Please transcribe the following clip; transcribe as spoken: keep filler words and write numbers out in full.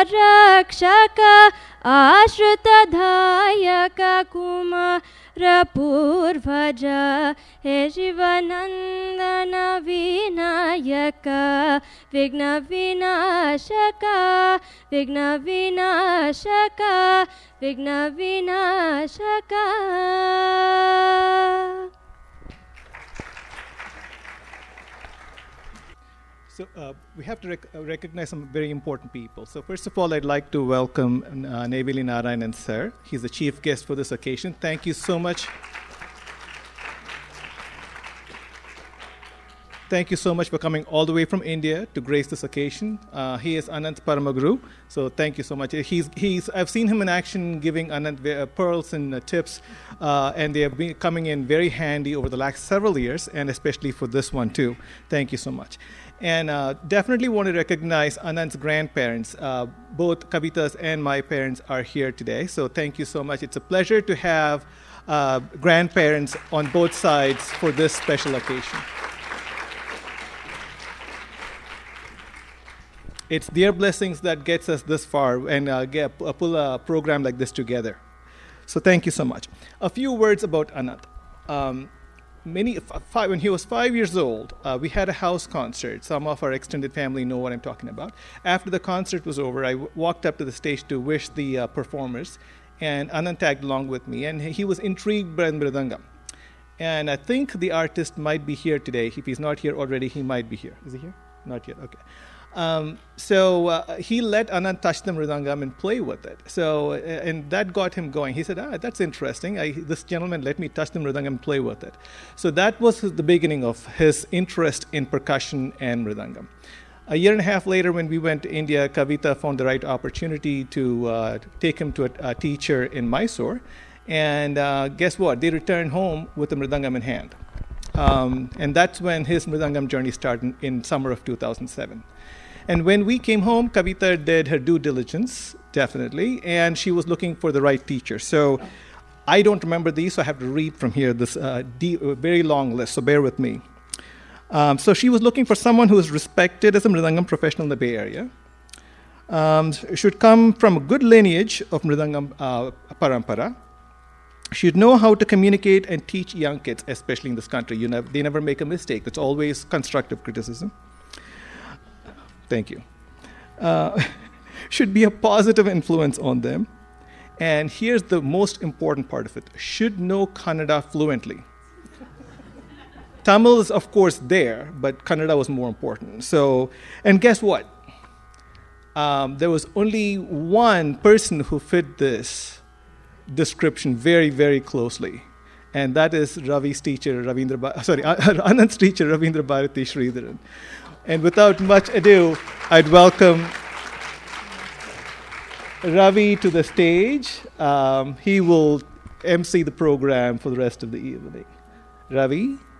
रक्षक आश्रितधायक कुमारपूर्वज हे Shivnandan Vinayak विघ्नविनाशक विघ्नविनाशक विघ्नविनाशक. So uh, we have to rec- uh, recognize some very important people. So first of all, I'd like to welcome uh, Neyveli Narayanan sir. He's the chief guest for this occasion. Thank you so much. Thank you so much for coming all the way from India to grace this occasion. Uh, he is Anant Paramaguru, so thank you so much. He's, he's, I've seen him in action giving Anant uh, pearls and uh, tips, uh, and they have been coming in very handy over the last several years, and especially for this one too. Thank you so much. And uh, definitely want to recognize Anant's grandparents. Uh, both Kavita's and my parents are here today, so thank you so much. It's a pleasure to have uh, grandparents on both sides for this special occasion. It's their blessings that gets us this far and uh, get, uh, pull a program like this together. So thank you so much. A few words about Anant. Um, many, f- five, when he was five years old, uh, we had a house concert. Some of our extended family know what I'm talking about. After the concert was over, I w- walked up to the stage to wish the uh, performers, and Anant tagged along with me, and he was intrigued by Mridangam. And I think the artist might be here today. If he's not here already, he might be here. Is he here? Not yet, okay. Um, so uh, he let Anant touch the mridangam and play with it. So, uh, and that got him going. He said, ah, that's interesting. I, this gentleman let me touch the mridangam and play with it. So that was the beginning of his interest in percussion and mridangam. A year and a half later, when we went to India, Kavita found the right opportunity to uh, take him to a, a teacher in Mysore. And uh, guess what? They returned home with the mridangam in hand. Um, and that's when his mridangam journey started in, in summer of two thousand seven. And when we came home, Kavita did her due diligence, definitely, and she was looking for the right teacher. So I don't remember these, so I have to read from here this uh, de- very long list, so bear with me. Um, so she was looking for someone who is respected as a mridangam professional in the Bay Area, um, should come from a good lineage of mridangam uh, parampara, should know how to communicate and teach young kids, especially in this country. You know, they never make a mistake. That's always constructive criticism. Thank you. Uh, should be a positive influence on them. And here's the most important part of it. Should know Kannada fluently. Tamil is, of course, there, but Kannada was more important. So, and guess what? Um, there was only one person who fit this description very, very closely. And that is Ravi's teacher, Ravindra ba- sorry, Anant's teacher, Ravindra Bharati Sridharan. And without much ado, I'd welcome Ravi to the stage. Um, he will emcee the program for the rest of the evening. Ravi?